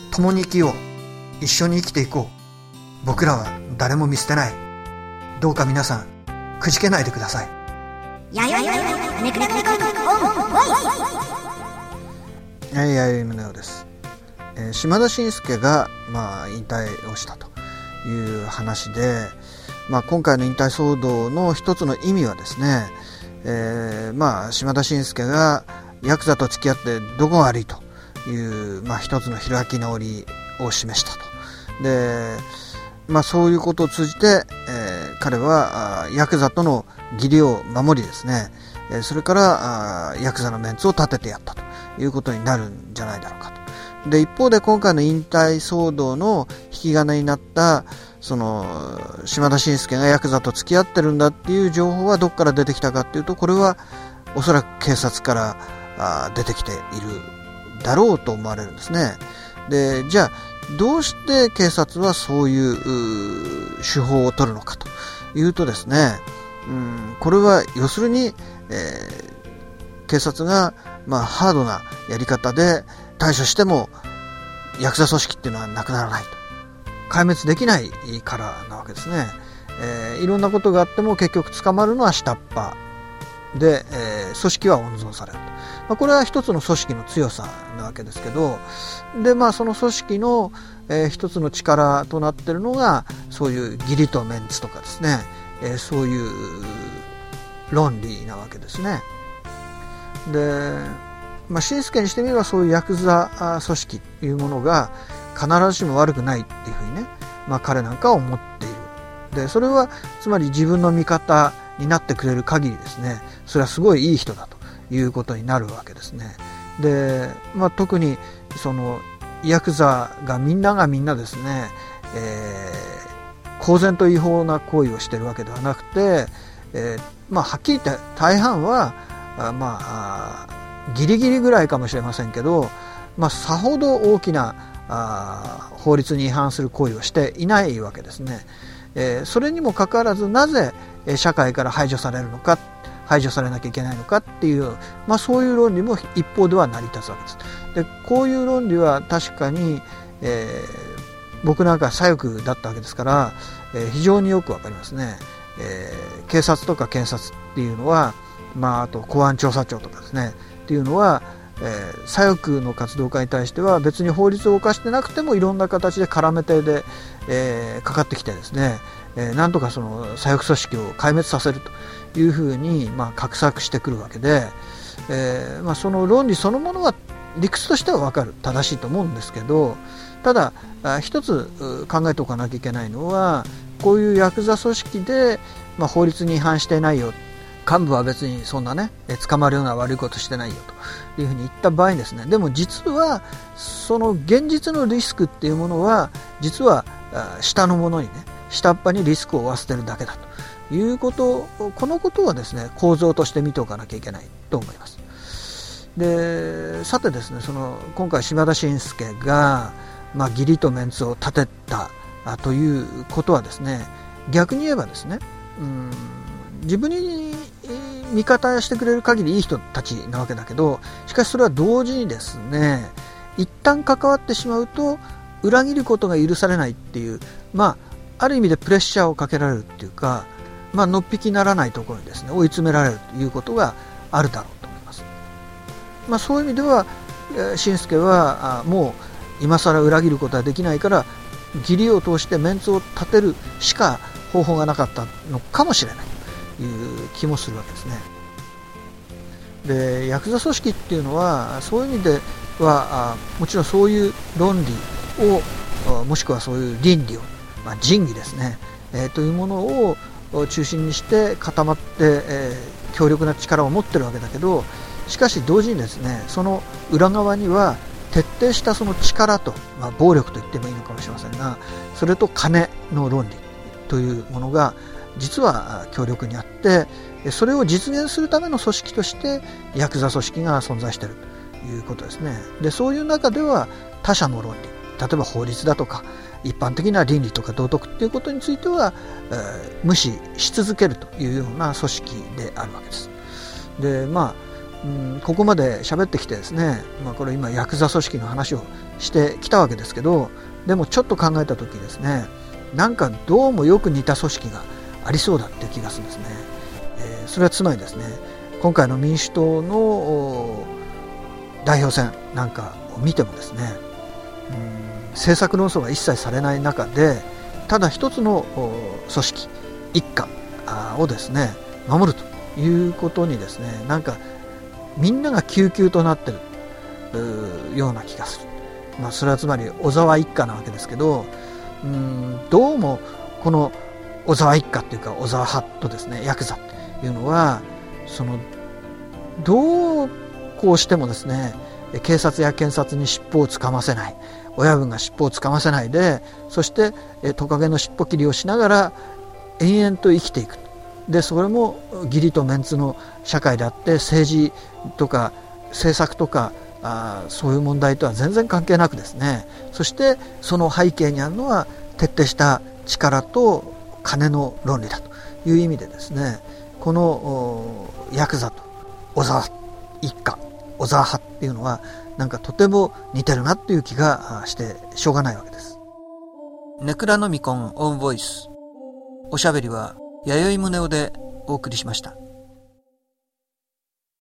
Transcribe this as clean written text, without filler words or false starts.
共に生きよう、一緒に生きていこう、僕らは誰も見捨てない。どうか皆さんくじけないでください。むのようです。島田紳介が、引退をしたという話で、今回の引退騒動の一つの意味はですね、島田紳介がヤクザと付き合ってどこが悪いという、一つの開き直りを示したと。で、そういうことを通じて、彼はヤクザとの義理を守りですね、それからヤクザのメンツを立ててやったということになるんじゃないだろうかと。で、一方で今回の引退騒動の引き金になったその島田紳介がヤクザと付き合ってるんだっていう情報はどこから出てきたかっていうと、これはおそらく警察から出てきているだろうと思われるんですね。で、じゃあどうして警察はそういう手法を取るのかというとですね、これは要するに、警察がハードなやり方で対処してもヤクザ組織っていうのはなくならないと、壊滅できないからなわけですね。いろんなことがあっても結局捕まるのは下っ端で、組織は温存されると。これは一つの組織の強さなわけですけど、で、その組織の、一つの力となっているのがそういう義理とメンツとかですね、そういう論理なわけですね。で、紳介にしてみればそういうヤクザ組織というものが必ずしも悪くないっていうふうにね、彼なんかは思っている。で、それはつまり自分の味方になってくれる限りですね、それはすごいいい人だということになるわけですね。で、特にそのヤクザがみんなですね、公然と違法な行為をしているわけではなくて、はっきり言って大半はギリギリぐらいかもしれませんけど、さほど大きな法律に違反する行為をしていないわけですね。それにもかかわらずなぜ社会から排除されるのか、排除されなきゃいけないのかっていう、そういう論理も一方では成り立つわけです。で、こういう論理は確かに、僕なんか左翼だったわけですから、非常によくわかりますね。警察とか検察っていうのは、あと公安調査庁とかですねっていうのは、左翼の活動家に対しては別に法律を犯してなくてもいろんな形で絡め手で、かかってきてですね、なんとかその左翼組織を壊滅させるというふうに画策してくるわけで、その論理そのものは理屈としては分かる、正しいと思うんですけど、ただ一つ考えておかなきゃいけないのは、こういうヤクザ組織で、法律に違反していないよ、幹部は別にそんなね捕まるような悪いことしてないよというふうに言った場合にですね、でも実はその現実のリスクっていうものは実は下の者にね、下っ端にリスクを負わせてるだけだということ、このことはですね構造として見ておかなきゃいけないと思います。で、さてですね、今回島田紳介が義理とメンツを立てたということはですね、逆に言えばですね、自分に味方してくれる限りいい人たちなわけだけど、しかしそれは同時にですね、一旦関わってしまうと裏切ることが許されないっていう、ある意味でプレッシャーをかけられるっていうか、のっぴきならないところにですね追い詰められるということがあるだろうと思います。そういう意味では紳介はもう今更裏切ることはできないから、義理を通してメンツを立てるしか方法がなかったのかもしれないという気もするわけですね。で、ヤクザ組織っていうのはそういう意味ではもちろんそういう論理を、もしくはそういう倫理を、仁義ですね、というものを中心にして固まって、強力な力を持ってるわけだけど、しかし同時にですね、その裏側には徹底したその力と、暴力と言ってもいいのかもしれませんが、それと金の論理というものが実は強力にあって、それを実現するための組織としてヤクザ組織が存在しているということですね。で、そういう中では他者の論理、例えば法律だとか一般的な倫理とか道徳ということについては、無視し続けるというような組織であるわけです。で、 ここまで喋ってきてですね、これ今ヤクザ組織の話をしてきたわけですけど、でもちょっと考えた時ですね、なんかどうもよく似た組織がありそうだっていう気がするんですね。それはつまりですね、今回の民主党の代表選なんかを見てもですね、政策論争が一切されない中で、ただ一つの組織一家をですね守るということにですね、なんかみんなが救急となってるような気がする。それはつまり小沢一家なわけですけど、どうもこの小沢一家っていうか小沢派とですねヤクザっていうのは、どうこうしてもですね警察や検察に尻尾をつかませない、親分が尻尾をつかませないで、そしてトカゲの尻尾切りをしながら延々と生きていく。でそれも義理とメンツの社会であって、政治とか政策とかそういう問題とは全然関係なくですね、そしてその背景にあるのは徹底した力と金の論理だという意味でですね、このヤクザと小沢一家、小沢派っていうのはなんかとても似てるなっていう気がしてしょうがないわけです。ネクラノミコンオンボイス、おしゃべりは弥生宗男でお送りしました。